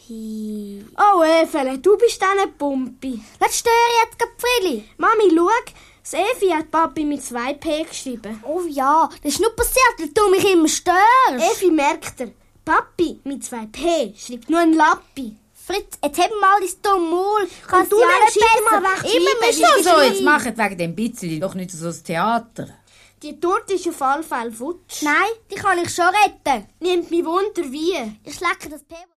Hi. Oh, Efele, du bist eine Pumpi. Was störe ich jetzt gerade, Frilli? Mami, schau, das Evi hat Papi mit 2P geschrieben. Oh ja, das ist nur passiert, weil du mich immer störst. Evi merkt er, Papi mit 2P schreibt nur ein Lappi. Fritz, jetzt hab mal dein dumme Maul. Und du lernst immer recht Immer schreiben. mit So, jetzt macht wegen dem bisschen doch nicht so das Theater. Die Torte ist auf alle Fälle futsch. Nein, die kann ich schon retten. Nimmt mich Wunder, wie. Ich schlecke das P.